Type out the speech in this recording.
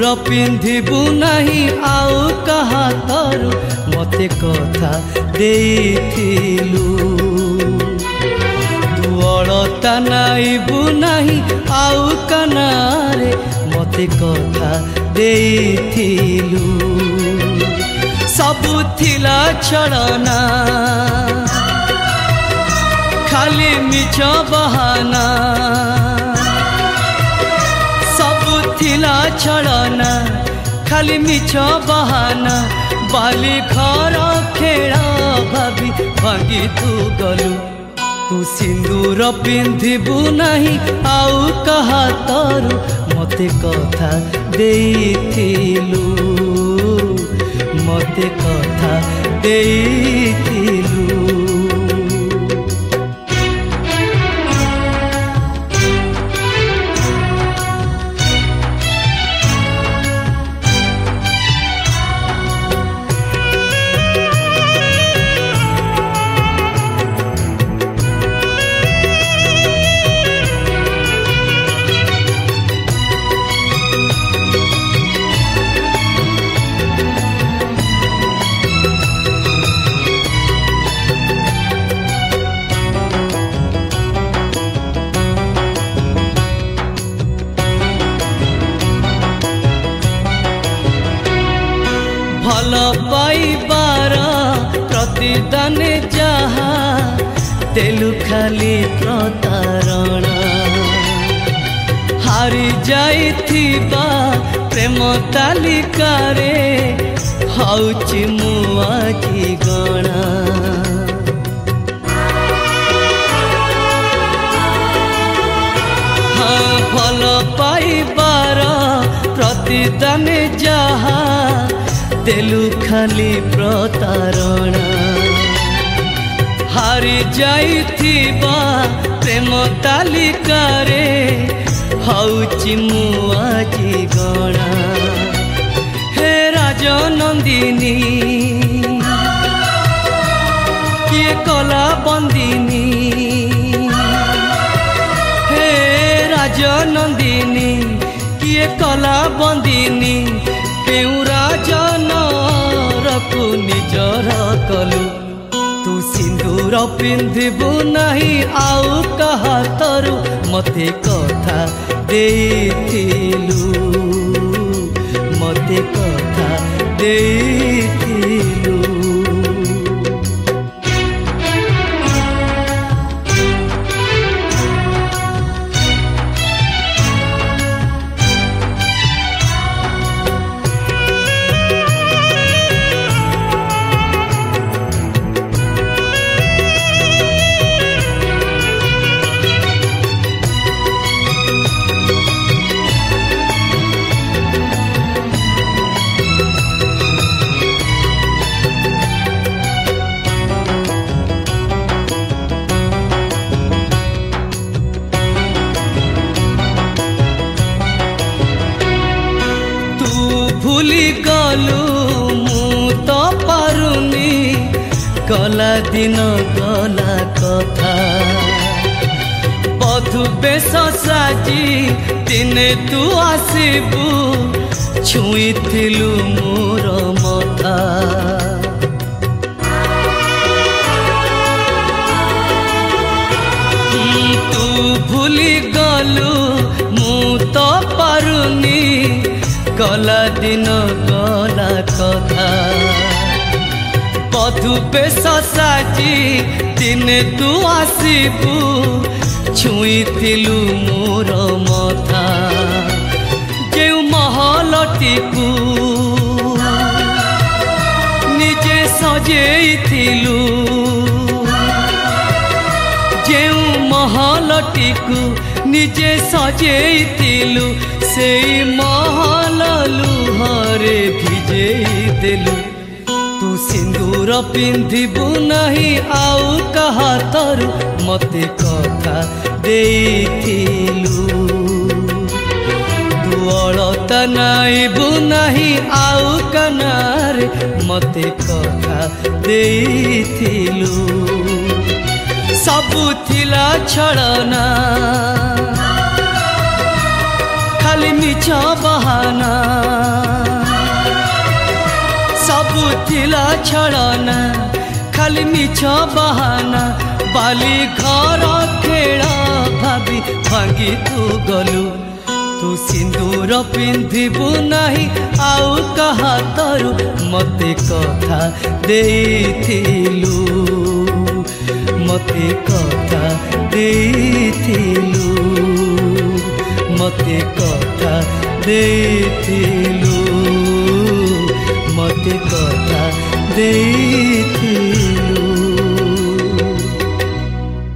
पिंधिबु नहीं आउ कहा तरू मते कथा देइथिलु तू अलता नाइबु नहीं आउ कनारे मते कथा देइथिलु सबु थिला छड़ना खाली मिछ बहाना थिला छड़ना खाली मिछ बहाना बाली घर खेला भाभी भांगी तू गलु तू सिंदूर पिंधिबु नहीं आउ कहा तरू मते कथा देइथिलु मते कथा देइथिलु भल पाइबार प्रतिदान जहा तेलु खाली प्रतारणा हारी जाइथिबा प्रेम तालिकारे हौची मु आजी गणा हाँ भल पाइबार प्रतिदान जहा तेलु खाली प्रतारणा हारी जाइथिबा प्रेम तालिकारे हौची मु आजी गणा हे राजनंदिनी किए कला बंदिनी हे राजनंदिनी किए कला बंदिनी केउ राजनरकु निजर कलु तू सिंदूर पिंधिबु नहीं आउ कहा तरू मते कथा देइथिलु मते कथा देइथिलु भूली गलु मु तो पारुनी गला दिन गला कथा बधु बेश साजी दिने तू आसिबु छुईथिलु मोर मथा तू भूली गलु मु तो पारुनी गला दिन गला कथा बधु बेश साजी दिने तू आसिबु छुईथिलु मोर मथा जेउ महलटीकु निजे सजेइथिलु जेउ महलटीकु निजे सजेइथिलु सेई महल लुहरे भिजेई देलु तू सिंदूर पिंधिबु नहीं आउ कहा तरू मते कथा देइथिलु तू अलता नाइबु नहीं आउ कनारे मते कथा देइथिलु सबु थिला छड़ना खाली मिछ बहाना छड़ना खाली मिछ बहाना बाली घर खेल भाभी भांगी तू गलु तू सिंदूर पिंधिबु नहीं आउ कहा तरु मते कथा देथिलु मते कथा देथिलु मते कथा देथिलु मते कथा देथिलु।